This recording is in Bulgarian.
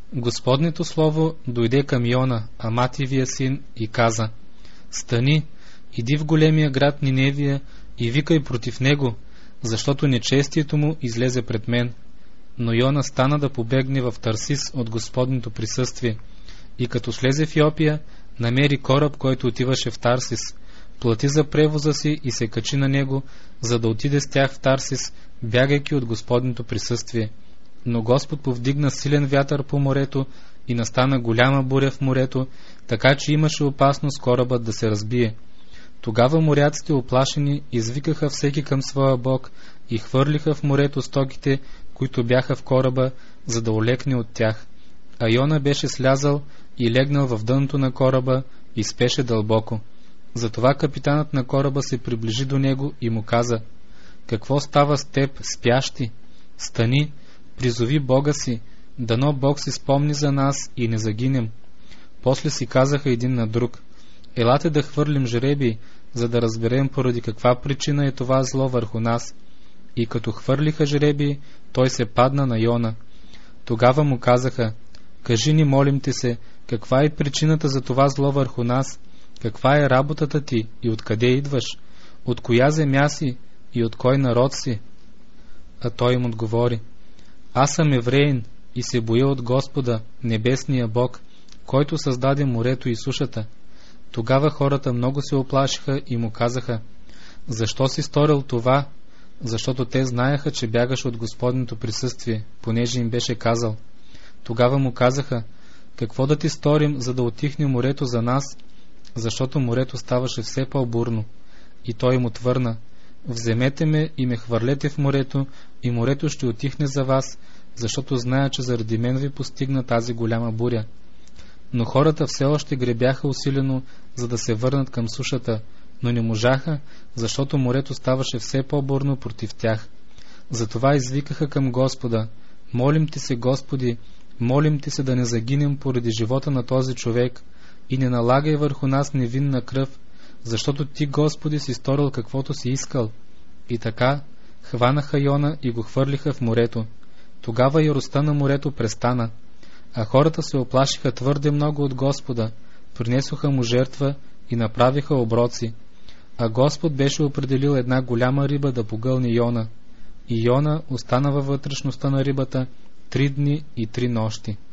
Господнето слово дойде към Йона, Амативия син, и каза: стани, иди в големия град Ниневия и викай против него, защото нечестието му излезе пред мен. Но Йона стана да побегне в Тарсис от Господнето присъствие, и като слезе в Йопия, намери кораб, който отиваше в Тарсис, плати за превоза си и се качи на него, за да отиде с тях в Тарсис, бягайки от Господнето присъствие. Но Господ повдигна силен вятър по морето и настана голяма буря в морето, така че имаше опасност корабът да се разбие. Тогава моряците, оплашени, извикаха всеки към своя бог и хвърлиха в морето стоките, които бяха в кораба, за да олекне от тях. А Йона беше слязал и легнал в дъното на кораба и спеше дълбоко. Затова капитанът на кораба се приближи до него и му каза: какво става с теб, спящи? Стани, призови Бога си, дано Бог си спомни за нас и не загинем. После си казаха един на друг: елате да хвърлим жребий, за да разберем поради каква причина е това зло върху нас. И като хвърлиха жребий, той се падна на Йона. Тогава му казаха: кажи ни, молим ти се, каква е причината за това зло върху нас? Каква е работата ти и откъде идваш? От коя земя си и от кой народ си? А той им отговори: аз съм евреин и се боя от Господа, небесния Бог, който създаде морето и сушата. Тогава хората много се оплашиха и му казаха: защо си сторил това? Защото те знаеха, че бягаш от Господното присъствие, понеже им беше казал. Тогава му казаха: какво да ти сторим, за да отихне морето за нас? Защото морето ставаше все по-бурно. И той им отвърна: вземете ме и ме хвърлете в морето, и морето ще отихне за вас, защото зная, че заради мен ви постигна тази голяма буря. Но хората все още гребяха усилено, за да се върнат към сушата, но не можаха, защото морето ставаше все по-бурно против тях. Затова извикаха към Господа: молим ти се, Господи, молим ти се да не загинем поради живота на този човек, и не налагай върху нас невинна кръв, защото ти, Господи, си сторил каквото си искал. И така хванаха Йона и го хвърлиха в морето. Тогава яростта на морето престана, а хората се оплашиха твърде много от Господа, принесоха му жертва и направиха оброци. А Господ беше определил една голяма риба да погълне Йона. И Йона остана във вътрешността на рибата 3 дни и 3 нощи.